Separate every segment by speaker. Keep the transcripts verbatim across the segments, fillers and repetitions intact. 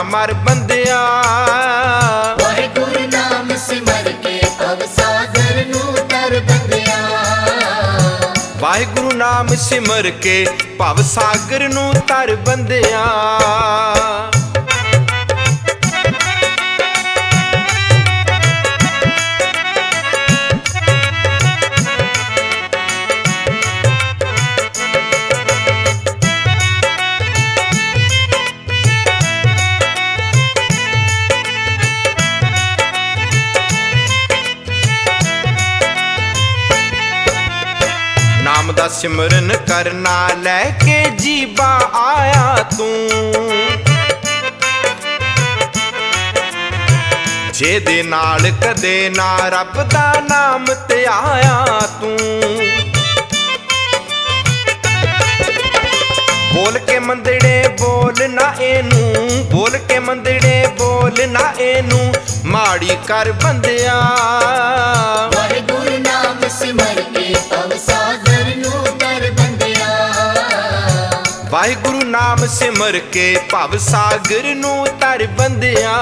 Speaker 1: मर बंदिया।
Speaker 2: वाहिगुरु नाम सिमर के भव सागर नू तर बंदिया।
Speaker 1: वाहिगुरु नाम सिमर के भव सागर नू तर बंदिया। नाम दा सिमरन करना लैके जीबा आया तू। जेदे नाल कदे ना रब दा नाम ते आया तू। बोल के मंदड़े बोल ना एनू, बोल के मंदड़े बोल ना एनू माड़ी कर बंदिया।
Speaker 2: वाहिगुरु नाम सिमर के भव सागर नू तर बंदिया।
Speaker 1: वाहिगुरु नाम सिमर के भव सागर नू तर बंदिया।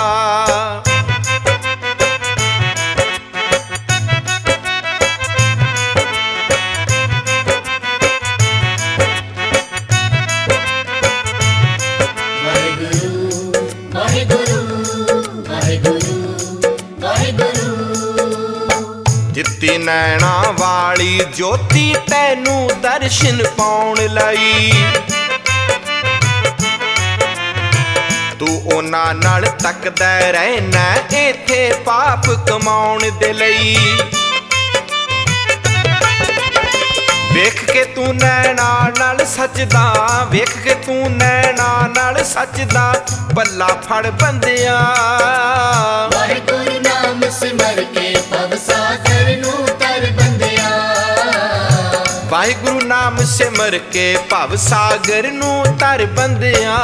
Speaker 1: जित्ती नैना वाली ज्योति तैनू दर्शन पाउण लई। तू ओना नाल तकदा रहना इत्थे पाप कमाउण दे लई। वेख के तू नैना नाल सचदा, वेख के तू नैना नाल सचदा बल्ला फड़ बंदिया।
Speaker 2: वाहिगुरु नाम सिमर के भव सागर नू तर बंदिया।
Speaker 1: वाहिगुरु नाम सिमर के भव सागर नू तर बंदिया।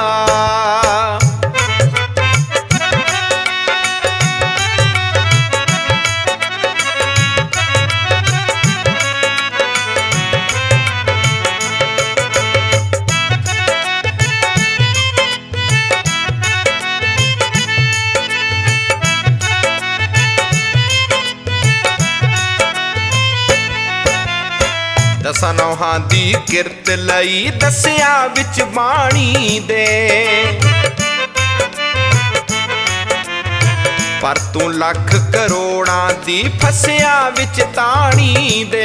Speaker 1: दसां नौहां दी किरत लई दसिया विच बाणी दे। पर तू लख करोड़ां दी फसिया विच ताणी दे।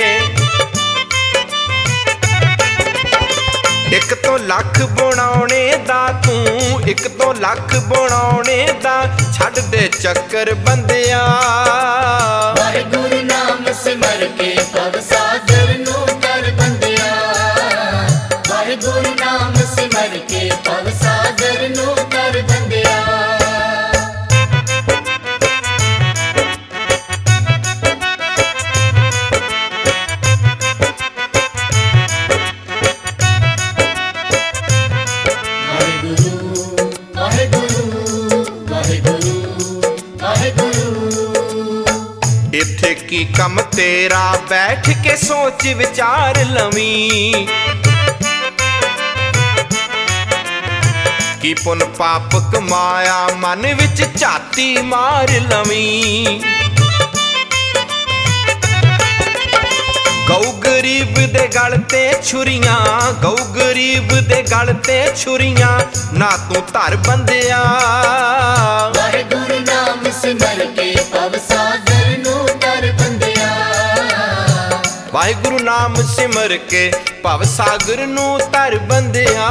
Speaker 1: एक तो लख बनाने दा तू, एक तो लख बनाने दा छड्ड दे चक्कर बंदिया।
Speaker 2: वाहिगुरु नाम सिमर के भव सागर नू तर बंदिया। वाहिगुरु नाम सिमर के भव सागर नू तर बंदिया।
Speaker 1: इत्थे की कम तेरा बैठ के सोच विचार लवीं। की पुन पाप कमाया मन विच झाती मार लवीं। गऊ गरीब दे गल ते छुरियां, गऊ गरीब दे गल ते छुरियां ना तू धर बंदिया।
Speaker 2: वाहिगुरु नाम सिमर के भव सागर नू तर बंदिया।
Speaker 1: वाहिगुरु नाम सिमर के भव सागर नू तर बंदिया।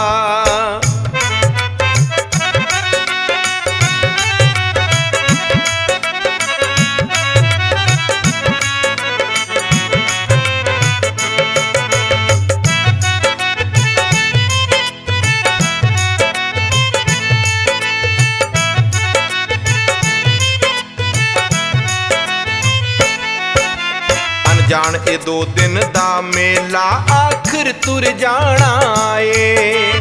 Speaker 1: जान ए दो दिन दा मेला आखिर तुर जाना ए।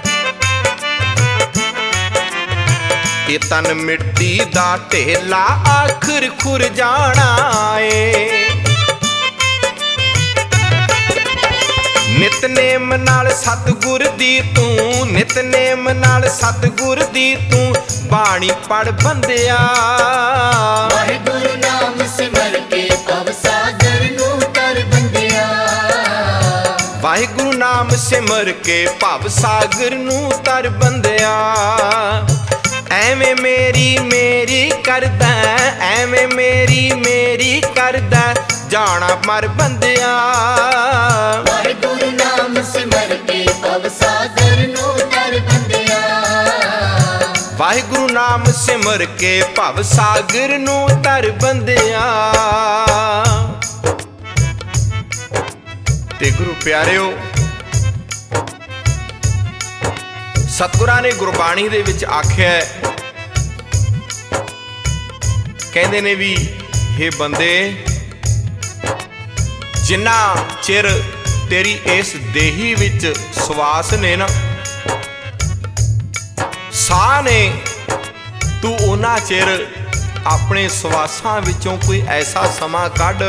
Speaker 1: ये तन मिट्टी दा ढेला आखिर खुर जाना ए। ਨਿਤਨੇਮ ਨਾਲ ਸਤਿਗੁਰ ਦੀ ਤੂੰ, ਨਿਤਨੇਮ ਨਾਲ ਸਤਿਗੁਰ ਦੀ ਤੂੰ ਬਾਣੀ ਪੜ ਬੰਦਿਆ।
Speaker 2: ਵਾਹਿਗੁਰੂ ਨਾਮ ਸਿਮਰ ਕੇ ਭਵ ਸਾਗਰ ਨੂੰ ਤਰ ਬੰਦਿਆ।
Speaker 1: ਵਾਹਿਗੁਰੂ ਨਾਮ ਸਿਮਰ ਕੇ ਭਵ ਸਾਗਰ ਨੂੰ ਤਰ ਬੰਦਿਆ। ਐਵੇਂ ਮੇਰੀ ਮੇਰੀ ਕਰਦਾ, ਐਵੇਂ ਮੇਰੀ ਮੇਰੀ ਕਰਦਾ ਜਾਣਾ ਮਰ ਬੰਦਿਆ।
Speaker 2: ਵਾਹਿਗੁਰੂ ਨਾਮ ਸਿਮਰ ਕੇ ਭਵ ਸਾਗਰ ਨੂੰ ਤਰ ਬੰਦਿਆ।
Speaker 1: ਵਾਹਿਗੁਰੂ ਨਾਮ ਸਿਮਰ ਕੇ ਭਵ ਸਾਗਰ ਨੂੰ ਤਰ ਬੰਦਿਆ। ਤੇ ਗੁਰੂ ਪਿਆਰਿਓ, ਸਤਿਗੁਰਾਂ ਨੇ ਗੁਰਬਾਣੀ ਦੇ ਵਿੱਚ ਆਖਿਆ, ਕਹਿੰਦੇ ਨੇ ਵੀ ਹੇ ਬੰਦੇ, ਜਿੰਨਾ ਚਿਰ ਤੇਰੀ ਇਸ ਦੇਹੀ ਵਿੱਚ ਸਵਾਸ ਨੇ ਨਾ, ਸਾਹ ਨੇ, ਤੂੰ ਉਹਨਾਂ ਚਿਰ ਆਪਣੇ ਸਵਾਸਾਂ ਵਿੱਚੋਂ ਕੋਈ ਐਸਾ ਸਮਾਂ ਕੱਢ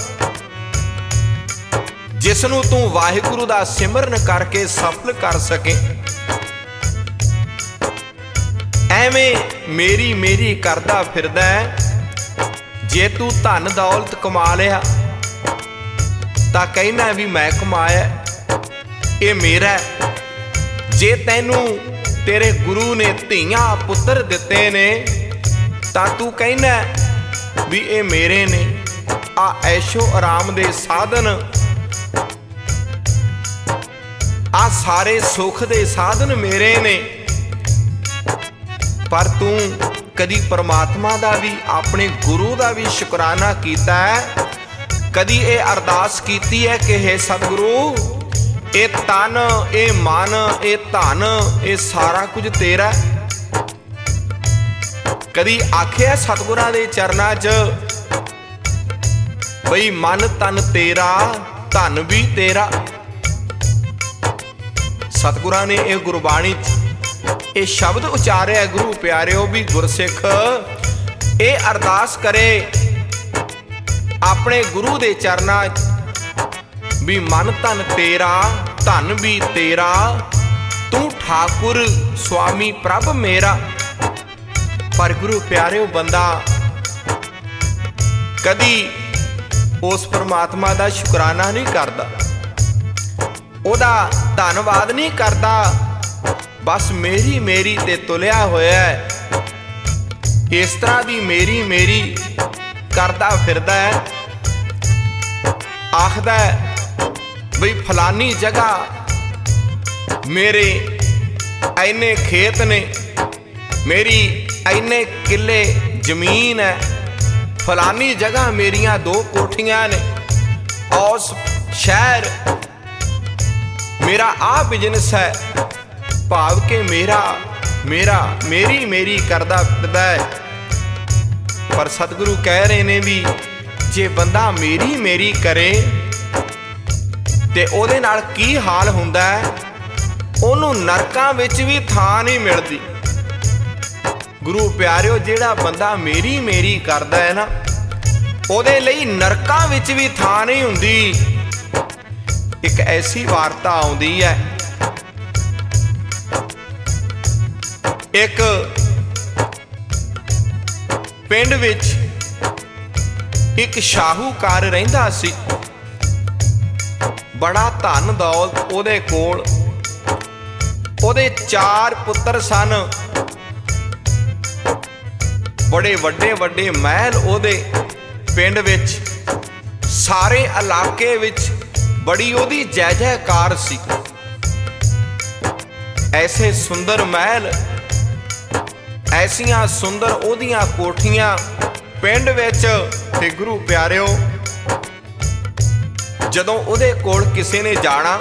Speaker 1: ਜਿਸ ਨੂੰ ਤੂੰ ਵਾਹਿਗੁਰੂ ਦਾ ਸਿਮਰਨ ਕਰਕੇ ਸਫਲ ਕਰ ਸਕੇ। ਐਵੇਂ ਮੇਰੀ ਮੇਰੀ ਕਰਦਾ ਫਿਰਦਾ, ਜੇ ਤੂੰ ਧਨ ਦੌਲਤ ਕਮਾ ਲਿਆ ਤਾਂ ਕਹਿਣਾ ਵੀ ਮੈਂ ਕਮਾਇਆ, ਇਹ ਮੇਰਾ। ਜੇ ਤੈਨੂੰ ਤੇਰੇ ਗੁਰੂ ਨੇ ਧੀਆਂ ਪੁੱਤਰ ਦਿੱਤੇ ਨੇ ਤਾਂ ਤੂੰ ਕਹਿਣਾ ਵੀ ਇਹ ਮੇਰੇ ਨੇ। ਆ ਐਸ਼ੋ ਆਰਾਮ ਦੇ ਸਾਧਨ, ਆ ਸਾਰੇ ਸੁੱਖ ਦੇ ਸਾਧਨ ਮੇਰੇ ਨੇ। ਪਰ ਤੂੰ ਕਦੀ ਪਰਮਾਤਮਾ ਦਾ ਵੀ, ਆਪਣੇ ਗੁਰੂ ਦਾ ਵੀ ਸ਼ੁਕਰਾਨਾ ਕੀਤਾ ਹੈ? ਕਦੀ ਇਹ ਅਰਦਾਸ ਕੀਤੀ ਹੈ ਕਿ ਹੇ ਸਤਿਗੁਰੂ, ਇਹ ਤਨ, ਇਹ ਮਨ, ਇਹ ਧਨ, ਇਹ ਸਾਰਾ ਕੁਝ ਤੇਰਾ? ਕਦੀ ਆਖਿਆ ਸਤਿਗੁਰਾਂ ਦੇ ਚਰਨਾਂ 'ਚ ਬਈ ਮਨ ਤਨ ਤੇਰਾ, ਧਨ ਵੀ ਤੇਰਾ? ਸਤਿਗੁਰਾਂ ਨੇ ਇਹ ਗੁਰਬਾਣੀ 'ਚ ਇਹ ਸ਼ਬਦ ਉਚਾਰਿਆ ਗੁਰੂ ਪਿਆਰਿਓ, ਵੀ ਗੁਰਸਿੱਖ ਇਹ ਅਰਦਾਸ ਕਰੇ ਆਪਣੇ ਗੁਰੂ ਦੇ ਚਰਨਾਂ 'ਚ ਵੀ ਮਨ ਤਨ ਤੇਰਾ, ਧਨ ਵੀ ਤੇਰਾ, ਤੂੰ ਠਾਕੁਰ ਸੁਆਮੀ ਪ੍ਰਭ ਮੇਰਾ। ਪਰ ਗੁਰੂ ਪਿਆਰਿਓ, ਬੰਦਾ ਕਦੀ ਉਸ ਪਰਮਾਤਮਾ ਦਾ ਸ਼ੁਕਰਾਨਾ ਨਹੀਂ ਕਰਦਾ, ਉਹਦਾ ਧੰਨਵਾਦ ਨਹੀਂ ਕਰਦਾ, ਬਸ ਮੇਰੀ ਮੇਰੀ ਤੇ ਤੁਲਿਆ ਹੋਇਆ ਹੈ। ਇਸ ਤਰ੍ਹਾਂ ਦੀ ਮੇਰੀ ਮੇਰੀ ਕਰਦਾ ਫਿਰਦਾ ਹੈ। ਆਖਦਾ ਬਈ ਫਲਾਨੀ ਜਗ੍ਹਾ ਮੇਰੇ ਐਨੇ ਖੇਤ ਨੇ, ਮੇਰੀ ਐਨੇ ਕਿੱਲੇ ਜ਼ਮੀਨ ਹੈ, ਫਲਾਨੀ ਜਗ੍ਹਾ ਮੇਰੀਆਂ ਦੋ ਕੋਠੀਆਂ ਨੇ, ਉਸ ਸ਼ਹਿਰ ਮੇਰਾ ਆ ਬਿਜ਼ਨਸ ਹੈ। ਭਾਵ ਕਿ ਮੇਰਾ ਮੇਰਾ ਮੇਰੀ ਮੇਰੀ ਕਰਦਾ ਫਿਰਦਾ ਹੈ। ਪਰ ਸਤਿਗੁਰੂ ਕਹਿ ਰਹੇ ਨੇ ਵੀ ਜੇ ਬੰਦਾ ਮੇਰੀ ਮੇਰੀ ਕਰੇ ਤੇ ਉਹਦੇ ਨਾਲ ਕੀ ਹਾਲ ਹੁੰਦਾ ਹੈ? ਉਹਨੂੰ ਨਰਕਾਂ ਵਿੱਚ ਵੀ ਥਾਂ ਨਹੀਂ ਮਿਲਦੀ। ਗੁਰੂ ਪਿਆਰਿਓ, ਜਿਹੜਾ ਬੰਦਾ ਮੇਰੀ ਮੇਰੀ ਕਰਦਾ ਹੈ ਨਾ, ਉਹਦੇ ਲਈ ਨਰਕਾਂ ਵਿੱਚ ਵੀ ਥਾਂ ਨਹੀਂ ਹੁੰਦੀ। ਇੱਕ ਐਸੀ ਵਾਰਤਾ ਆਉਂਦੀ ਹੈ, ਇੱਕ ਪਿੰਡ ਵਿੱਚ ਇੱਕ ਸ਼ਾਹੂਕਾਰ ਰਹਿੰਦਾ ਸੀ। ਬੜਾ ਧਨ ਦੌਲਤ ਉਹਦੇ ਕੋਲ, ਉਹਦੇ ਚਾਰ ਪੁੱਤਰ ਸਨ। ਬੜੇ ਵੱਡੇ ਵੱਡੇ ਮਹਿਲ ਉਹਦੇ ਪਿੰਡ ਵਿੱਚ, ਸਾਰੇ ਇਲਾਕੇ ਵਿੱਚ ਬੜੀ ਉਹਦੀ ਜੈ ਜੈਕਾਰ ਸੀ। ਐਸੇ ਸੁੰਦਰ ਮਹਿਲ, ਐਸੀਆਂ ਸੁੰਦਰ ਉਹਦੀਆਂ ਕੋਠੀਆਂ ਪਿੰਡ ਵਿੱਚ। ਤੇ ਗੁਰੂ ਪਿਆਰਿਓ, ਜਦੋਂ ਉਹਦੇ ਕੋਲ ਕਿਸੇ ਨੇ ਜਾਣਾ,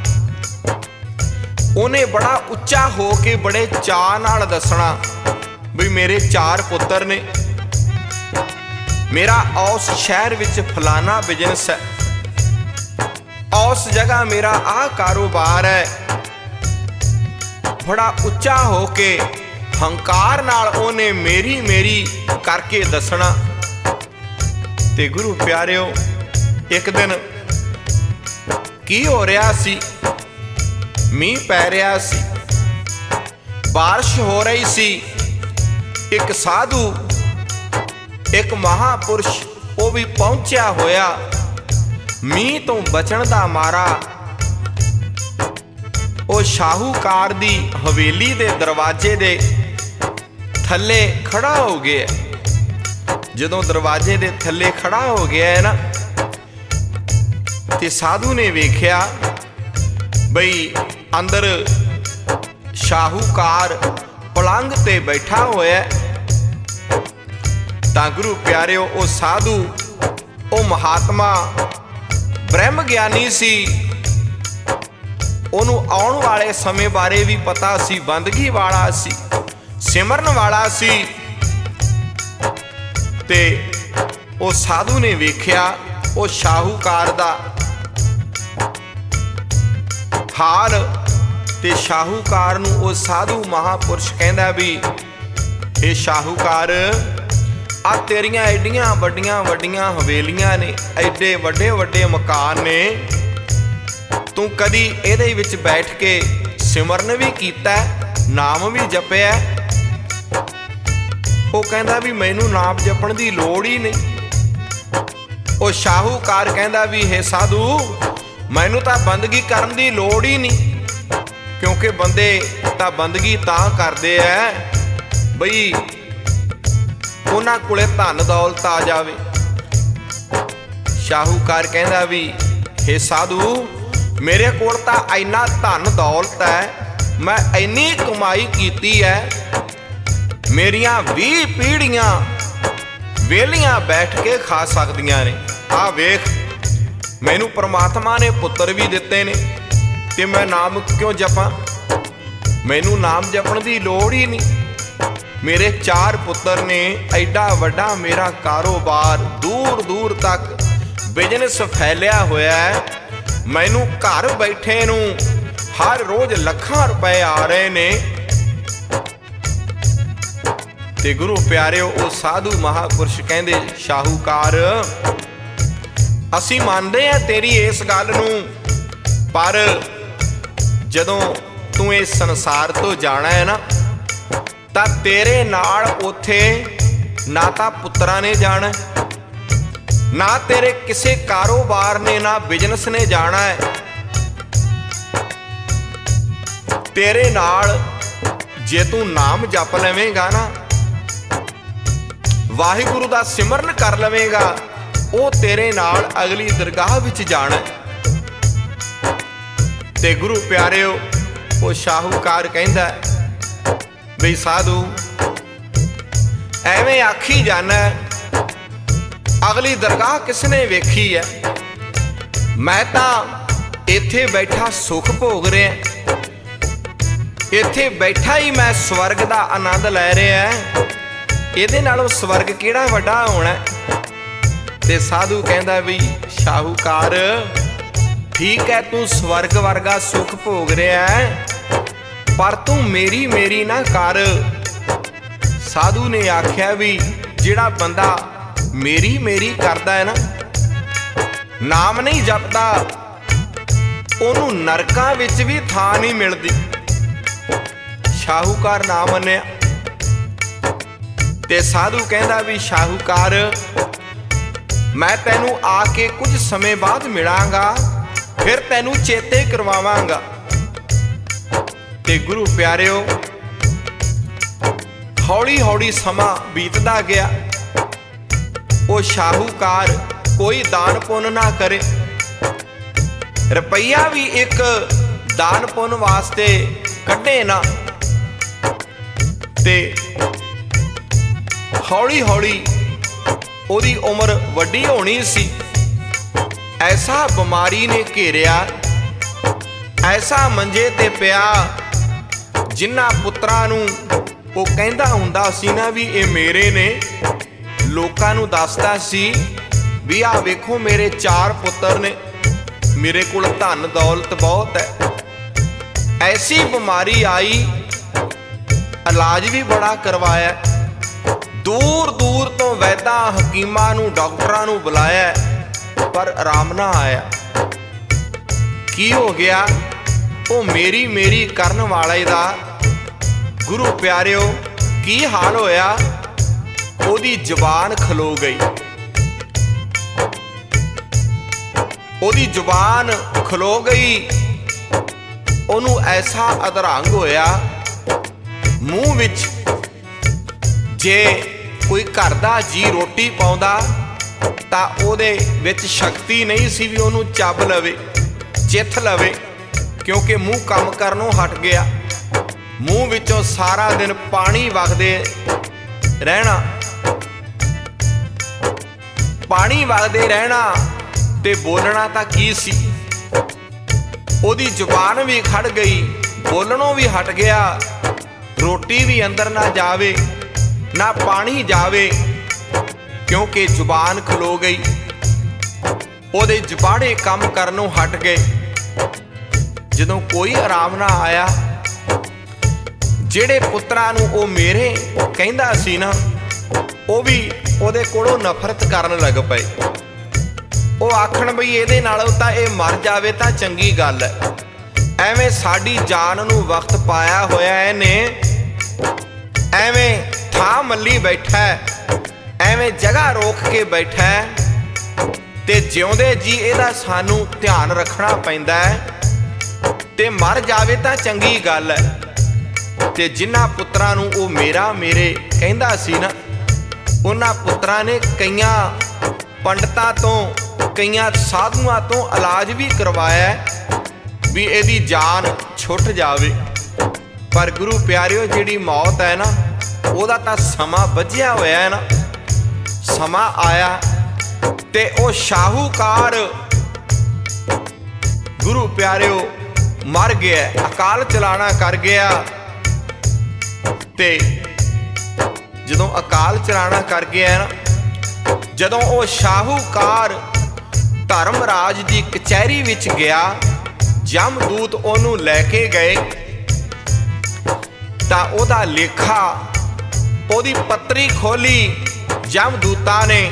Speaker 1: ਉਹਨੇ ਬੜਾ ਉੱਚਾ ਹੋ ਕੇ ਬੜੇ ਚਾਅ ਨਾਲ ਦੱਸਣਾ ਵੀ ਮੇਰੇ ਚਾਰ ਪੁੱਤਰ ਨੇ, ਮੇਰਾ ਉਸ ਸ਼ਹਿਰ ਵਿੱਚ ਫਲਾਨਾ ਬਿਜ਼ਨਸ ਹੈ, ਉਸ ਜਗ੍ਹਾ ਮੇਰਾ ਆਹ ਕਾਰੋਬਾਰ ਹੈ। ਬੜਾ ਉੱਚਾ ਹੋ ਕੇ ਹੰਕਾਰ ਨਾਲ ਉਹਨੇ ਮੇਰੀ ਮੇਰੀ ਕਰਕੇ ਦੱਸਣਾ। ਤੇ ਗੁਰੂ ਪਿਆਰਿਓ, ਇੱਕ ਦਿਨ ਕੀ ਹੋ ਰਿਹਾ ਸੀ? ਮੀਂਹ ਪੈ ਰਿਹਾ ਸੀ, ਬਾਰਿਸ਼ ਹੋ ਰਹੀ ਸੀ। ਇੱਕ ਸਾਧੂ, ਇੱਕ ਮਹਾਪੁਰਸ਼, ਉਹ ਵੀ ਪਹੁੰਚਿਆ ਹੋਇਆ ਮੀਂਹ ਤੋਂ ਬਚਣ ਦਾ ਮਾਰਾ ਉਹ ਸ਼ਾਹੂਕਾਰ ਦੀ ਹਵੇਲੀ ਦੇ ਦਰਵਾਜ਼ੇ ਦੇ ਥੱਲੇ ਖੜਾ ਹੋ ਗਿਆ। ਜਦੋਂ ਦਰਵਾਜ਼ੇ ਦੇ ਥੱਲੇ ਖੜਾ ਹੋ ਗਿਆ ਹੈ ਨਾ, ਤੇ ਸਾਧੂ ਨੇ ਵੇਖਿਆ ਬਈ ਅੰਦਰ ਸ਼ਾਹੂਕਾਰ ਪਲੰਗ ਤੇ ਬੈਠਾ ਹੋਇਆ। ਤਾਂ ਗੁਰੂ ਪਿਆਰਿਓ, ਉਹ ਸਾਧੂ, ਉਹ ਮਹਾਤਮਾ ਬ੍ਰਹਮ ਗਿਆਨੀ ਸੀ। ਉਹਨੂੰ ਆਉਣ ਵਾਲੇ ਸਮੇਂ ਬਾਰੇ ਵੀ ਪਤਾ ਸੀ, ਬੰਦਗੀ ਵਾਲਾ ਸੀ, ਸਿਮਰਨ ਵਾਲਾ ਸੀ। ਤੇ ਉਹ ਸਾਧੂ ਨੇ ਵੇਖਿਆ ਉਹ ਸ਼ਾਹੂਕਾਰ ਦਾ ਹਾਲ, ਤੇ ਸ਼ਾਹੂਕਾਰ ਨੂੰ ਉਹ ਸਾਧੂ ਮਹਾਪੁਰਸ਼ ਕਹਿੰਦਾ ਵੀ ਇਹ ਸ਼ਾਹੂਕਾਰ, ਆ ਤੇਰੀਆਂ ਐਡੀਆਂ ਵੱਡੀਆਂ ਵੱਡੀਆਂ ਹਵੇਲੀਆਂ ਨੇ, ਐਡੇ ਵੱਡੇ ਵੱਡੇ ਮਕਾਨ ਨੇ, ਤੂੰ ਕਦੀ ਇਹਦੇ ਵਿੱਚ ਬੈਠ ਕੇ ਸਿਮਰਨ ਵੀ ਕੀਤਾ, ਨਾਮ ਵੀ ਜਪਿਆ? ਉਹ ਕਹਿੰਦਾ ਵੀ ਮੈਨੂੰ ਨਾਮ ਜਪਣ ਦੀ ਲੋੜ ਹੀ ਨਹੀਂ। ਉਹ ਸ਼ਾਹੂਕਾਰ ਕਹਿੰਦਾ ਵੀ ਇਹ ਸਾਧੂ, ਮੈਨੂੰ ਤਾਂ ਬੰਦਗੀ ਕਰਨ ਦੀ ਲੋੜ ਹੀ ਨਹੀਂ, ਕਿਉਂਕਿ ਬੰਦੇ ਤਾਂ ਬੰਦਗੀ ਤਾਂ ਕਰਦੇ ਐ ਬਈ ਉਹਨਾਂ ਕੋਲੇ ਧਨ ਦੌਲਤ ਆ ਜਾਵੇ। ਸ਼ਾਹੂਕਾਰ ਕਹਿੰਦਾ ਵੀ ਇਹ ਸਾਧੂ, ਮੇਰੇ ਕੋਲ ਤਾਂ ਇੰਨਾ ਧਨ ਦੌਲਤ ਹੈ, ਮੈਂ ਇੰਨੀ ਕਮਾਈ ਕੀਤੀ ਹੈ, ਮੇਰੀਆਂ ਵੀਹ ਪੀੜ੍ਹੀਆਂ ਵਿਹਲੀਆਂ ਬੈਠ ਕੇ ਖਾ ਸਕਦੀਆਂ ਨੇ। ਆਹ ਵੇਖ, ਮੈਨੂੰ ਪ੍ਰਮਾਤਮਾ ਨੇ ਪੁੱਤਰ ਵੀ ਦਿੱਤੇ ਨੇ, ਤੇ ਮੈਂ ਨਾਮ ਕਿਉਂ ਜਪਾਂ? ਮੈਨੂੰ ਨਾਮ ਜਪਣ ਦੀ ਲੋੜ ਹੀ ਨਹੀਂ। ਮੇਰੇ ਚਾਰ ਪੁੱਤਰ ਨੇ, ਐਡਾ ਵੱਡਾ ਮੇਰਾ ਕਾਰੋਬਾਰ, ਦੂਰ ਦੂਰ ਤੱਕ ਬਿਜ਼ਨਸ ਫੈਲਿਆ ਹੋਇਆ ਹੈ। ਮੈਨੂੰ ਘਰ ਬੈਠੇ ਨੂੰ ਹਰ ਰੋਜ਼ ਲੱਖਾਂ ਰੁਪਏ ਆ ਰਹੇ ਨੇ। ਤੇ ਗੁਰੂ ਪਿਆਰਿਓ, ਉਹ ਸਾਧੂ ਮਹਾਪੁਰਸ਼ ਕਹਿੰਦੇ ਸ਼ਾਹੂਕਾਰ, ਅਸੀਂ ਮੰਨਦੇ ਆ ਤੇਰੀ ਇਸ ਗੱਲ ਨੂੰ, ਪਰ ਜਦੋਂ ਤੂੰ ਇਸ ਸੰਸਾਰ ਤੋਂ ਜਾਣਾ ਹੈ ਨਾ, ਤਾਂ ਤੇਰੇ ਨਾਲ ਉੱਥੇ ਨਾ ਤਾਂ ਪੁੱਤਰਾਂ ਨੇ ਜਾਣਾ, ਨਾ ਤੇਰੇ ਕਿਸੇ ਕਾਰੋਬਾਰ ਨੇ, ਨਾ ਬਿਜ਼ਨਸ ਨੇ ਜਾਣਾ ਹੈ। ਤੇਰੇ ਨਾਲ ਜੇ ਤੂੰ ਨਾਮ ਜਪ ਲਵੇਂਗਾ ਨਾ, ਵਾਹਿਗੁਰੂ ਦਾ ਸਿਮਰਨ ਕਰ ਲਵੇਂਗਾ, ਉਹ ਤੇਰੇ ਨਾਲ ਅਗਲੀ ਦਰਗਾਹ ਵਿੱਚ ਜਾਣਾ। ਤੇ ਗੁਰੂ ਪਿਆਰਿਓ, ਉਹ ਸ਼ਾਹੂਕਾਰ ਕਹਿੰਦਾ ਬਈ ਸਾਧੂ, ਐਵੇਂ ਆਖੀ ਜਾਣਾ, ਅਗਲੀ ਦਰਗਾਹ ਕਿਸਨੇ ਵੇਖੀ ਹੈ? ਮੈਂ ਤਾਂ ਇੱਥੇ ਬੈਠਾ ਸੁੱਖ ਭੋਗ ਰਿਹਾ, ਇੱਥੇ ਬੈਠਾ ਹੀ ਮੈਂ ਸਵਰਗ ਦਾ ਆਨੰਦ ਲੈ ਰਿਹਾ। ਇਹਦੇ ਨਾਲੋਂ ਸਵਰਗ ਕਿਹੜਾ ਵੱਡਾ ਹੋਣਾ? ਤੇ ਸਾਧੂ ਕਹਿੰਦਾ ਵੀ ਸ਼ਾਹੂਕਾਰ, ਠੀਕ ਹੈ, ਤੂੰ ਸਵਰਗ ਵਰਗਾ ਸੁੱਖ ਭੋਗ ਰਿਹਾ ਹੈ, ਪਰ ਤੂੰ ਮੇਰੀ ਮੇਰੀ ਨਾ ਕਰ। ਸਾਧੂ ਨੇ ਆਖਿਆ ਵੀ ਜਿਹੜਾ ਬੰਦਾ ਮੇਰੀ ਮੇਰੀ ਕਰਦਾ ਹੈ ਨਾ, ਨਾਮ ਨਹੀਂ ਜਪਦਾ, ਉਹਨੂੰ ਨਰਕਾਂ ਵਿੱਚ ਵੀ ਥਾਂ ਨਹੀਂ ਮਿਲਦੀ। ਸ਼ਾਹੂਕਾਰ ਨਾ ਮੰਨਿਆ। ਤੇ ਸਾਧੂ ਕਹਿੰਦਾ ਵੀ ਸ਼ਾਹੂਕਾਰ, ਮੈਂ ਤੈਨੂੰ ਆ ਕੇ ਕੁਝ ਸਮੇਂ ਬਾਅਦ ਮਿਲਾਂਗਾ, ਫਿਰ ਤੈਨੂੰ ਚੇਤੇ ਕਰਵਾਵਾਂਗਾ। ਤੇ ਗੁਰੂ ਪਿਆਰਿਓ, ਹੌਲੀ ਹੌਲੀ ਸਮਾਂ ਬੀਤਦਾ ਗਿਆ। ਉਹ ਸ਼ਾਹੂਕਾਰ ਕੋਈ ਦਾਨ ਪੁੰਨ ਨਾ ਕਰੇ, ਰੁਪਈਆ ਵੀ ਇੱਕ ਦਾਨ ਪੁੰਨ ਵਾਸਤੇ ਕੱਢੇ ਨਾ। ਤੇ ਹੌਲੀ ਹੌਲੀ ਉਹਦੀ ਉਮਰ ਵੱਡੀ ਹੋਣੀ ਸੀ। ਐਸਾ ਬਿਮਾਰੀ ਨੇ ਘੇਰਿਆ, ਐਸਾ ਮੰਜੇ ਤੇ ਪਿਆ, ਜਿਨ੍ਹਾਂ ਪੁੱਤਰਾਂ ਨੂੰ ਉਹ ਕਹਿੰਦਾ ਹੁੰਦਾ ਸੀ ਨਾ ਵੀ ਇਹ ਮੇਰੇ ਨੇ, ਲੋਕਾਂ ਨੂੰ ਦੱਸਦਾ ਸੀ ਵੀ ਆਹ ਵੇਖੋ ਮੇਰੇ ਚਾਰ ਪੁੱਤਰ ਨੇ, ਮੇਰੇ ਕੋਲ ਧਨ ਦੌਲਤ ਬਹੁਤ ਹੈ। ਐਸੀ ਬਿਮਾਰੀ ਆਈ, ਇਲਾਜ ਵੀ ਬੜਾ ਕਰਵਾਇਆ, ਦੂਰ ਦੂਰ ਤੋਂ ਵੈਦਾਂ ਹਕੀਮਾਂ ਨੂੰ ਡਾਕਟਰਾਂ ਨੂੰ ਬੁਲਾਇਆ, ਪਰ ਆਰਾਮ ਨਾ ਆਇਆ। ਕੀ ਹੋ ਗਿਆ? ਉਹ ਮੇਰੀ ਮੇਰੀ ਕਰਨ ਵਾਲੇ ਦਾ ਗੁਰੂ ਪਿਆਰਿਓ ਕੀ ਹਾਲ ਹੋਇਆ? ਉਹਦੀ ਜ਼ੁਬਾਨ ਖਲੋ ਗਈ। ਉਹਦੀ ਜ਼ੁਬਾਨ ਖਲੋ ਗਈ। ਉਹਨੂੰ ਐਸਾ ਅਧਰੰਗ ਹੋਇਆ ਮੂੰਹ ਵਿੱਚ, ਜੇ ਕੋਈ ਘਰ ਦਾ ਜੀ ਰੋਟੀ ਪਾਉਂਦਾ ਤਾਂ ਉਹਦੇ ਵਿੱਚ ਸ਼ਕਤੀ ਨਹੀਂ ਸੀ ਵੀ ਉਹਨੂੰ ਚੱਬ ਲਵੇ, ਚਿੱਥ ਲਵੇ, ਕਿਉਂਕਿ ਮੂੰਹ ਕੰਮ ਕਰਨੋਂ ਹਟ ਗਿਆ। ਮੂੰਹ ਵਿੱਚੋਂ ਸਾਰਾ ਦਿਨ ਪਾਣੀ ਵਗਦੇ ਰਹਿਣਾ, ਪਾਣੀ ਵਗਦੇ ਰਹਿਣਾ ਤੇ ਬੋਲਣਾ ਤਾਂ ਕੀ ਸੀ। ਉਹਦੀ ਜ਼ੁਬਾਨ ਵੀ ਖੜ ਗਈ, ਬੋਲਣੋਂ ਵੀ ਹਟ ਗਿਆ। ਰੋਟੀ ਵੀ ਅੰਦਰ ਨਾ ਜਾਵੇ, ਨਾ ਪਾਣੀ ਜਾਵੇ, ਕਿਉਂਕਿ ਜ਼ੁਬਾਨ ਖਲੋ ਗਈ। ਉਹਦੇ ਜਬਾੜੇ ਕੰਮ ਕਰਨੋਂ ਹਟ ਗਏ। ਜਦੋਂ ਕੋਈ ਆਰਾਮ ਨਾ ਆਇਆ, ਜਿਹੜੇ ਪੁੱਤਰਾਂ ਨੂੰ ਉਹ ਮੇਰੇ ਕਹਿੰਦਾ ਸੀ ਨਾ, ਉਹ ਵੀ ਉਹਦੇ ਕੋਲੋਂ ਨਫ਼ਰਤ ਕਰਨ ਲੱਗ ਪਏ। ਉਹ ਆਖਣ ਬਈ ਇਹਦੇ ਨਾਲੋਂ ਤਾਂ ਇਹ ਮਰ ਜਾਵੇ ਤਾਂ ਚੰਗੀ ਗੱਲ ਹੈ। ਐਵੇਂ ਸਾਡੀ ਜਾਨ ਨੂੰ ਵਕਤ ਪਾਇਆ ਹੋਇਆ ਇਹਨੇ, ਐਵੇਂ ਥਾਂ ਮੱਲੀ ਬੈਠਾ, ਐਵੇਂ ਜਗ੍ਹਾ ਰੋਕ ਕੇ ਬੈਠਾ, ਤੇ ਜਿਉਂਦੇ ਜੀ ਇਹਦਾ ਸਾਨੂੰ ਧਿਆਨ ਰੱਖਣਾ ਪੈਂਦਾ ਹੈ। ਤੇ ਮਰ ਜਾਵੇ ਤਾਂ ਚੰਗੀ ਗੱਲ ਹੈ। ਤੇ ਜਿਨ੍ਹਾਂ ਪੁੱਤਰਾਂ ਨੂੰ ਉਹ ਮੇਰਾ ਮੇਰੇ ਕਹਿੰਦਾ ਸੀ ਨਾ, ਉਹਨਾਂ ਪੁੱਤਰਾਂ ਨੇ ਕਈਆਂ ਪੰਡਤਾਂ ਤੋਂ, ਕਈਆਂ ਸਾਧੂਆਂ ਤੋਂ ਇਲਾਜ ਵੀ ਕਰਵਾਇਆ ਵੀ ਇਹਦੀ ਜਾਨ ਛੁੱਟ ਜਾਵੇ। ਪਰ ਗੁਰੂ ਪਿਆਰਿਓ, ਜਿਹੜੀ ਮੌਤ ਹੈ ਨਾ, ਉਹਦਾ ਤਾਂ ਸਮਾਂ ਬੱਝਿਆ ਹੋਇਆ ਹੈ ਨਾ। ਸਮਾਂ ਆਇਆ ਤੇ ਉਹ ਸ਼ਾਹੂਕਾਰ ਗੁਰੂ ਪਿਆਰਿਓ ਮਰ ਗਿਆ, ਅਕਾਲ ਚਲਾਣਾ ਕਰ ਗਿਆ। ਤੇ ਜਦੋਂ ਅਕਾਲ ਚਲਾਣਾ ਕਰ ਗਿਆ ਨਾ, ਜਦੋਂ ਉਹ ਸ਼ਾਹੂਕਾਰ ਧਰਮਰਾਜ ਦੀ ਕਚਹਿਰੀ ਵਿੱਚ ਗਿਆ, ਜਮਦੂਤ ਉਹਨੂੰ ਲੈ ਕੇ ਗਏ ਤਾਂ ਉਹਦਾ ਲੇਖਾ, ਉਹਦੀ ਪੱਤਰੀ ਖੋਲੀ ਜਮਦੂਤਾਂ ਨੇ।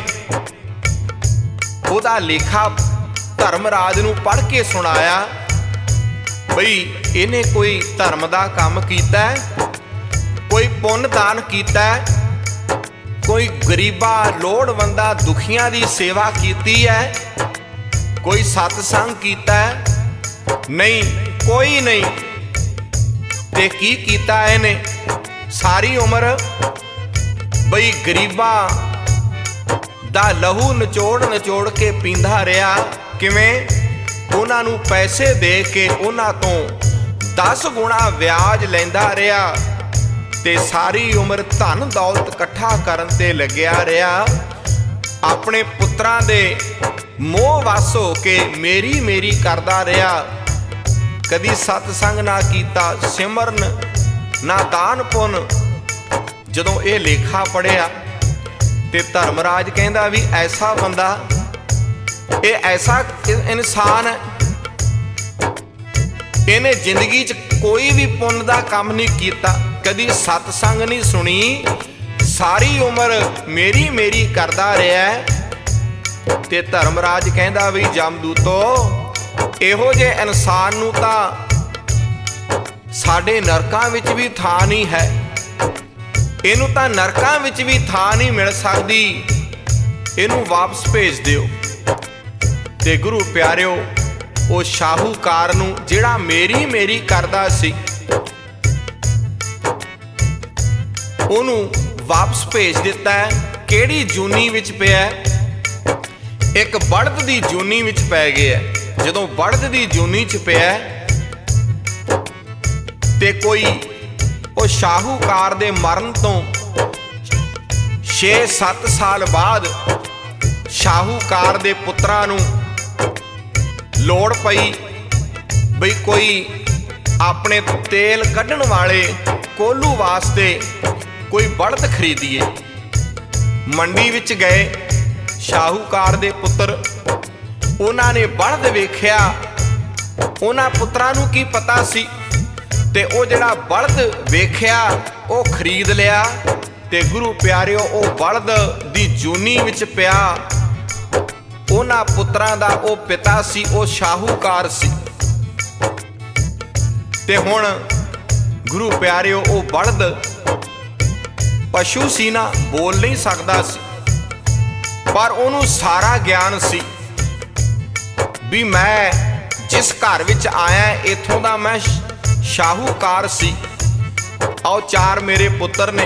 Speaker 1: ਉਹਦਾ ਲੇਖਾ ਧਰਮਰਾਜ ਨੂੰ ਪੜ੍ਹ ਕੇ ਸੁਣਾਇਆ ਬਈ ਇਹਨੇ ਕੋਈ ਧਰਮ ਦਾ ਕੰਮ ਕੀਤਾ, ਕੋਈ ਪੁੰਨ ਦਾਨ ਕੀਤਾ, ਕੋਈ ਗਰੀਬਾਂ ਲੋੜਵੰਦਾਂ ਦੁਖੀਆਂ ਦੀ ਸੇਵਾ ਕੀਤੀ ਹੈ, ਕੋਈ ਸਤਸੰਗ ਕੀਤਾ ਨਹੀਂ, ਕੋਈ ਨਹੀਂ। ਤੇ ਕੀ ਕੀਤਾ ਇਹਨੇ? ਸਾਰੀ ਉਮਰ ਬਈ ਗਰੀਬਾਂ ਦਾ ਲਹੂ ਨਿਚੋੜ ਨਿਚੋੜ ਕੇ ਪੀਂਦਾ ਰਿਹਾ। ਕਿਵੇਂ? ਉਹਨਾਂ ਨੂੰ ਪੈਸੇ ਦੇ ਕੇ ਉਹਨਾਂ ਤੋਂ ਦਸ ਗੁਣਾ ਵਿਆਜ ਲੈਂਦਾ ਰਿਹਾ ਤੇ ਸਾਰੀ ਉਮਰ ਧਨ ਦੌਲਤ ਇਕੱਠਾ ਕਰਨ ਤੇ ਲੱਗਿਆ ਰਿਹਾ। ਆਪਣੇ ਪੁੱਤਰਾਂ ਦੇ ਮੋਹ ਵਸ ਹੋ ਕੇ ਮੇਰੀ ਮੇਰੀ ਕਰਦਾ ਰਿਹਾ। ਕਦੀ ਸਤਸੰਗ ਨਾ ਕੀਤਾ, ਸਿਮਰਨ ਨਾ ਦਾਨ ਪੁੰਨ। ਜਦੋਂ ਇਹ ਲੇਖਾ ਪੜਿਆ ਤੇ ਧਰਮਰਾਜ ਕਹਿੰਦਾ ਵੀ ਐਸਾ ਬੰਦਾ, ਇਹ ਐਸਾ ਇਨਸਾਨ ਹੈ, ਇਹਨੇ ਜ਼ਿੰਦਗੀ 'ਚ ਕੋਈ ਵੀ ਪੁੰਨ ਦਾ ਕੰਮ ਨਹੀਂ ਕੀਤਾ, ਕਦੀ ਸਤਸੰਗ ਨਹੀਂ ਸੁਣੀ, ਸਾਰੀ ਉਮਰ ਮੇਰੀ ਮੇਰੀ ਕਰਦਾ ਰਿਹਾ। ਤੇ ਧਰਮਰਾਜ ਕਹਿੰਦਾ ਵੀ ਜਮਦੂਤੋ, ਇਹੋ ਜਿਹੇ ਇਨਸਾਨ ਨੂੰ ਤਾਂ ਸਾਡੇ ਨਰਕਾਂ ਵਿੱਚ ਵੀ ਥਾਂ ਨਹੀਂ ਹੈ, ਇਹਨੂੰ ਤਾਂ ਨਰਕਾਂ ਵਿੱਚ ਵੀ ਥਾਂ ਨਹੀਂ ਮਿਲ ਸਕਦੀ, ਇਹਨੂੰ ਵਾਪਸ ਭੇਜ ਦਿਓ। ਤੇ ਗੁਰੂ ਪਿਆਰਿਓ, ਉਹ ਸ਼ਾਹੂਕਾਰ ਨੂੰ ਜਿਹੜਾ ਮੇਰੀ ਮੇਰੀ ਕਰਦਾ ਸੀ, ਉਹਨੂੰ ਵਾਪਸ ਭੇਜ ਦਿੱਤਾ। ਕਿਹੜੀ ਜੂਨੀ ਵਿੱਚ ਪਿਆ? ਇੱਕ ਬਲਦ ਦੀ ਜੂਨੀ ਵਿੱਚ ਪੈ ਗਿਆ। ਜਦੋਂ ਬਲਦ ਦੀ ਜੂਨੀ 'ਚ ਪਿਆ ਤੇ ਕੋਈ ਉਹ ਸ਼ਾਹੂਕਾਰ ਦੇ ਮਰਨ ਤੋਂ ਛੇ ਸੱਤ ਸਾਲ ਬਾਅਦ ਸ਼ਾਹੂਕਾਰ ਦੇ ਪੁੱਤਰਾਂ ਨੂੰ ਲੋੜ ਪਈ ਬਈ ਕੋਈ ਆਪਣੇ ਤੇਲ ਕੱਢਣ ਵਾਲੇ ਕੋਲੂ ਵਾਸਤੇ ਕੋਈ ਬਲਦ ਖਰੀਦੀਏ। ਮੰਡੀ ਵਿੱਚ ਗਏ ਸ਼ਾਹੂਕਾਰ ਦੇ ਪੁੱਤਰ, ਉਹਨਾਂ ਨੇ ਬਲਦ ਵੇਖਿਆ। ਉਹਨਾਂ ਪੁੱਤਰਾਂ ਨੂੰ ਕੀ ਪਤਾ ਸੀ, ਤੇ ਉਹ ਜਿਹੜਾ ਬਲਦ ਵੇਖਿਆ ਉਹ ਖਰੀਦ ਲਿਆ। ਤੇ ਗੁਰੂ ਪਿਆਰਿਓ, ਉਹ ਬਲਦ ਦੀ ਜੂਨੀ ਵਿੱਚ ਪਿਆ। ਉਹਨਾਂ ਪੁੱਤਰਾਂ ਦਾ ਉਹ ਪਿਤਾ ਸੀ, ਉਹ ਸ਼ਾਹੂਕਾਰ ਸੀ। ਤੇ ਹੁਣ ਗੁਰੂ ਪਿਆਰਿਓ ਉਹ ਬਲਦ ਪਸ਼ੂ ਸੀ ਨਾ, ਬੋਲ ਨਹੀਂ ਸਕਦਾ ਸੀ, ਪਰ ਉਹਨੂੰ ਸਾਰਾ ਗਿਆਨ ਸੀ ਵੀ ਮੈਂ ਜਿਸ ਘਰ ਵਿੱਚ ਆਇਆ ਇੱਥੋਂ ਦਾ ਮੈਂ ਸ਼ਾਹੂਕਾਰ ਸੀ। ਆਓ ਚਾਰ ਮੇਰੇ ਪੁੱਤਰ ਨੇ।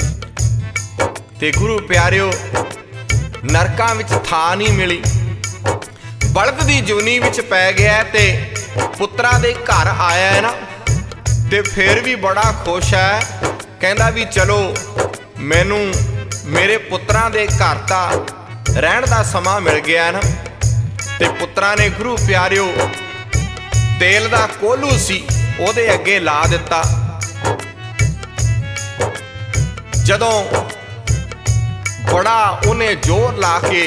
Speaker 1: ਤੇ ਗੁਰੂ ਪਿਆਰਿਓ ਨਰਕਾਂ ਵਿੱਚ ਥਾਂ ਨਹੀਂ ਮਿਲੀ, ਬਲਦ ਦੀ ਜੂਨੀ ਵਿੱਚ ਪੈ ਗਿਆ ਤੇ ਪੁੱਤਰਾਂ ਦੇ ਘਰ ਆਇਆ ਹੈ ਨਾ, ਤੇ ਫਿਰ ਵੀ ਬੜਾ ਖੁਸ਼ ਹੈ। ਕਹਿੰਦਾ ਵੀ ਚਲੋ ਮੈਨੂੰ ਮੇਰੇ ਪੁੱਤਰਾਂ ਦੇ ਘਰ ਤਾਂ ਰਹਿਣ ਦਾ ਸਮਾਂ ਮਿਲ ਗਿਆ ਨਾ। ਤੇ ਪੁੱਤਰਾਂ ਨੇ ਗੁਰੂ ਪਿਆਰਿਓ ਤੇਲ ਦਾ ਕੋਲੂ ਸੀ ਉਹਦੇ ਅੱਗੇ ਲਾ ਦਿੱਤਾ। ਜਦੋਂ ਬੜਾ ਉਹਨੇ ਜ਼ੋਰ ਲਾ ਕੇ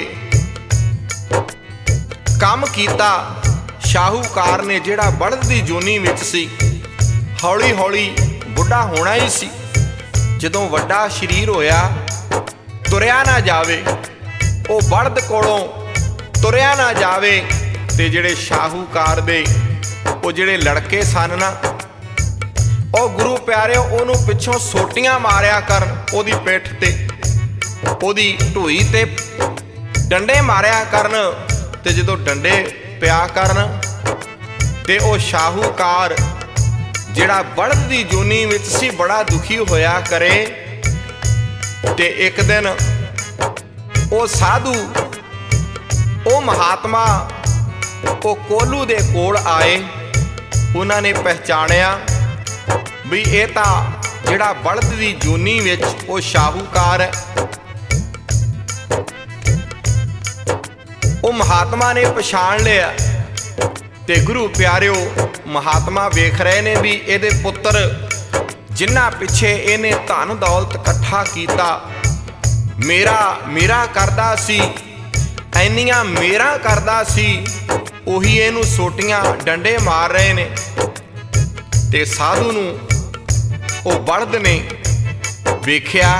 Speaker 1: ਕੰਮ ਕੀਤਾ, ਸ਼ਾਹੂਕਾਰ ਨੇ ਜਿਹੜਾ ਬਲਦ ਦੀ ਜੂਨੀ ਵਿੱਚ ਸੀ ਹੌਲੀ ਹੌਲੀ ਬੁੱਢਾ ਹੋਣਾ ਹੀ ਸੀ। ਜਦੋਂ ਵੱਡਾ ਸਰੀਰ ਹੋਇਆ, ਤੁਰਿਆ ਨਾ ਜਾਵੇ, ਉਹ ਬਲਦ ਕੋਲੋਂ ਤੁਰਿਆ ਨਾ ਜਾਵੇ, ਤੇ ਜਿਹੜੇ ਸ਼ਾਹੂਕਾਰ ਦੇ ਉਹ ਜਿਹੜੇ ਲੜਕੇ ਸਨ ਨਾ, ਉਹ ਗੁਰੂ ਪਿਆਰਿਓ ਉਹਨੂੰ ਪਿੱਛੋਂ ਸੋਟੀਆਂ ਮਾਰਿਆ ਕਰਨ, ਉਹਦੀ ਪਿੱਠ ਤੇ ਉਹਦੀ ਢੂਈ ਤੇ ਡੰਡੇ ਮਾਰਿਆ ਕਰਨ। ਤੇ ਜਦੋਂ ਡੰਡੇ ਪਿਆ ਕਰਨ ਤੇ ਉਹ ਸ਼ਾਹੂਕਾਰ ਜਿਹੜਾ ਬਲਦ ਦੀ ਜੂਨੀ ਵਿੱਚ ਸੀ ਬੜਾ ਦੁਖੀ ਹੋਇਆ ਕਰੇ। ਤੇ ਇੱਕ ਦਿਨ ਉਹ ਸਾਧੂ, ਉਹ ਮਹਾਤਮਾ ਉਹ ਕੋਲੂ ਦੇ ਕੋਲ ਆਏ। ਉਹਨਾਂ ਨੇ ਪਹਿਚਾਣਿਆ ਵੀ ਇਹ ਤਾਂ ਜਿਹੜਾ ਬਲਦ ਦੀ ਜੂਨੀ ਵਿੱਚ ਉਹ ਸ਼ਾਹੂਕਾਰ ਹੈ। ਉਹ ਮਹਾਤਮਾ ਨੇ ਪਛਾਣ ਲਿਆ। ਤੇ ਗੁਰੂ ਪਿਆਰਿਓ ਮਹਾਤਮਾ ਵੇਖ ਰਹੇ ਨੇ ਵੀ ਇਹਦੇ ਪੁੱਤਰ ਜਿਨ੍ਹਾਂ ਪਿੱਛੇ ਇਹਨੇ ਧਨ ਦੌਲਤ ਇਕੱਠਾ ਕੀਤਾ, ਮੇਰਾ ਮੇਰਾ ਕਰਦਾ ਸੀ, ਇੰਨੀਆਂ ਮੇਰਾ ਕਰਦਾ ਸੀ, ਉਹੀ ਇਹਨੂੰ ਸੋਟੀਆਂ ਡੰਡੇ ਮਾਰ ਰਹੇ ਨੇ। ਤੇ ਸਾਧੂ ਨੂੰ ਉਹ ਬਲਦ ਨੇ ਵੇਖਿਆ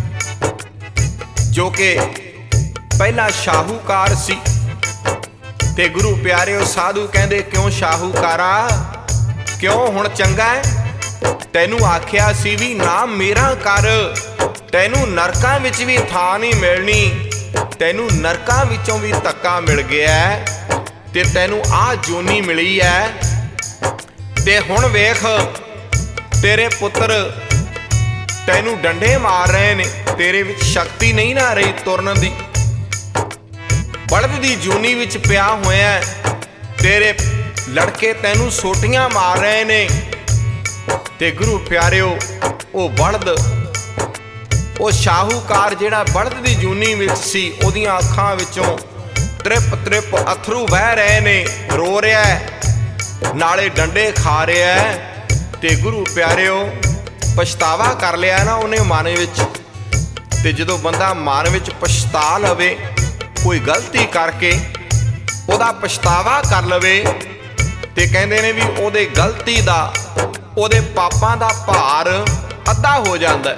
Speaker 1: ਜੋ ਕਿ ਪਹਿਲਾਂ ਸ਼ਾਹੂਕਾਰ ਸੀ। ਤੇ ਗੁਰੂ ਪਿਆਰਿਓ ਸਾਧੂ ਕਹਿੰਦੇ ਕਿਉਂ ਸ਼ਾਹੂਕਾਰਾ, ਕਿਉਂ ਹੁਣ ਚੰਗਾ ਹੈ? ਤੈਨੂੰ ਆਖਿਆ ਸੀ ਵੀ ਨਾ ਮੇਰਾ ਕਰ, ਤੈਨੂੰ ਨਰਕਾਂ ਵਿੱਚ ਵੀ ਥਾਂ ਨਹੀਂ ਮਿਲਣੀ, ਤੈਨੂੰ ਨਰਕਾਂ ਵਿੱਚੋਂ ਵੀ ਧੱਕਾ ਮਿਲ ਗਿਆ ਤੇ ਤੈਨੂੰ ਆਹ ਜੂਨੀ ਮਿਲੀ ਹੈ। ਤੇ ਹੁਣ ਵੇਖ ਤੇਰੇ ਪੁੱਤਰ ਤੈਨੂੰ ਡੰਡੇ ਮਾਰ ਰਹੇ ਨੇ, ਤੇਰੇ ਵਿੱਚ ਸ਼ਕਤੀ ਨਹੀਂ ਨਾ ਰਹੀ ਤੁਰਨ ਦੀ, ਬਲਦ ਦੀ ਜੂਨੀ ਵਿੱਚ ਪਿਆ ਹੋਇਆ, ਤੇਰੇ ਲੜਕੇ ਤੈਨੂੰ ਸੋਟੀਆਂ ਮਾਰ ਰਹੇ ਨੇ। ਤੇ ਗੁਰੂ ਪਿਆਰਿਓ ਉਹ ਬਲਦ, ਉਹ ਸ਼ਾਹੂਕਾਰ ਜਿਹੜਾ ਬਲਦ ਦੀ ਜੂਨੀ ਵਿੱਚ ਸੀ, ਉਹਦੀਆਂ ਅੱਖਾਂ ਵਿੱਚੋਂ ਤ੍ਰਿਪ ਤ੍ਰਿਪ ਅਥਰੂ ਵਹਿ ਰਹੇ ਨੇ, ਰੋ ਰਿਹਾ ਨਾਲੇ ਡੰਡੇ ਖਾ ਰਿਹਾ। ਤੇ ਗੁਰੂ ਪਿਆਰਿਓ ਪਛਤਾਵਾ ਕਰ ਲਿਆ ਨਾ ਉਹਨੇ ਮਨ ਵਿੱਚ। ਤੇ ਜਦੋਂ ਬੰਦਾ ਮਨ ਵਿੱਚ ਪਛਤਾ ਲਵੇ, ਕੋਈ ਗਲਤੀ ਕਰਕੇ ਉਹਦਾ ਪਛਤਾਵਾ ਕਰ ਲਵੇ, ਤੇ ਕਹਿੰਦੇ ਨੇ ਵੀ ਉਹਦੇ ਗਲਤੀ ਦਾ, ਉਹਦੇ ਪਾਪਾਂ ਦਾ ਭਾਰ ਅੱਧਾ ਹੋ ਜਾਂਦਾ।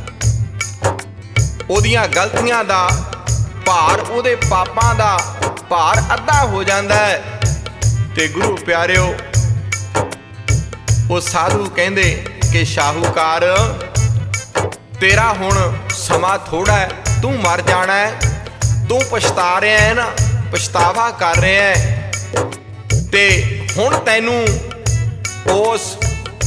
Speaker 1: ਉਹਦੀਆਂ ਗਲਤੀਆਂ ਦਾ ਭਾਰ, ਉਹਦੇ ਪਾਪਾਂ ਦਾ ਭਾਰ ਅੱਧਾ ਹੋ ਜਾਂਦਾ ਹੈ। ਤੇ ਗੁਰੂ ਪਿਆਰਿਓ ਉਹ ਸਾਧੂ ਕਹਿੰਦੇ ਕਿ ਸ਼ਾਹੂਕਾਰ ਤੇਰਾ ਹੁਣ ਸਮਾਂ ਥੋੜਾ ਹੈ, ਤੂੰ ਮਰ ਜਾਣਾ ਹੈ, ਤੂੰ ਪਛਤਾ ਰਿਹਾ ਹੈ ਨਾ, ਪਛਤਾਵਾ ਕਰ ਰਿਹਾ ਹੈ, ਤੇ ਹੁਣ ਤੈਨੂੰ ਉਸ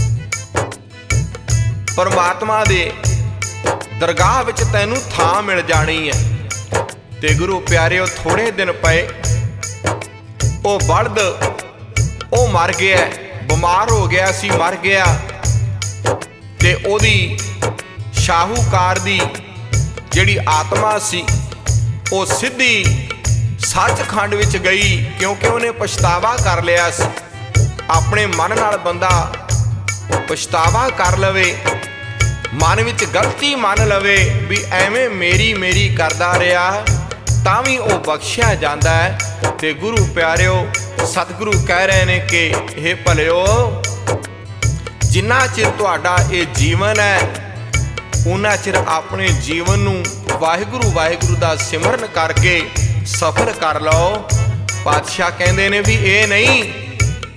Speaker 1: ਪਰਮਾਤਮਾ ਦੇ ਦਰਗਾਹ ਵਿੱਚ ਤੈਨੂੰ ਥਾਂ ਮਿਲ ਜਾਣੀ ਹੈ। ਤੇ ਗੁਰੂ ਪਿਆਰਿਓ ਥੋੜੇ ਦਿਨ ਪਏ, ਉਹ ਬਲਦ ਉਹ ਮਰ ਗਿਆ, ਬਿਮਾਰ ਹੋ ਗਿਆ ਸੀ, ਮਰ ਗਿਆ। ਤੇ ਉਹਦੀ ਸ਼ਾਹੂਕਾਰ ਦੀ ਜਿਹੜੀ ਆਤਮਾ ਸੀ ਉਹ ਸਿੱਧੀ ਸੱਚਖੰਡ ਵਿੱਚ ਗਈ, ਕਿਉਂਕਿ ਉਹਨੇ ਪਛਤਾਵਾ ਕਰ ਲਿਆ ਸੀ। ਆਪਣੇ ਮਨ ਨਾਲ ਬੰਦਾ ਪਛਤਾਵਾ ਕਰ ਲਵੇ, ਮਨ ਵਿੱਚ ਗਲਤੀ ਮੰਨ ਲਵੇ ਵੀ ਐਵੇਂ ਮੇਰੀ ਮੇਰੀ ਕਰਦਾ ਰਿਹਾ, ਤਾਂ ਵੀ ਉਹ ਬਖਸ਼ਿਆ ਜਾਂਦਾ ਹੈ। ਤੇ ਗੁਰੂ ਪਿਆਰਿਓ ਸਤਿਗੁਰੂ ਕਹਿ ਰਹੇ ਨੇ ਕਿ ਇਹ ਭਲਿਓ, ਜਿੰਨਾ ਚਿਰ ਤੁਹਾਡਾ ਇਹ ਜੀਵਨ ਹੈ, ਉਹਨਾਂ ਚਿਰ ਆਪਣੇ ਜੀਵਨ ਨੂੰ ਵਾਹਿਗੁਰੂ ਵਾਹਿਗੁਰੂ ਦਾ ਸਿਮਰਨ ਕਰਕੇ ਸਫਲ ਕਰ ਲਓ। ਪਾਤਸ਼ਾਹ ਕਹਿੰਦੇ ਨੇ ਵੀ ਇਹ ਨਹੀਂ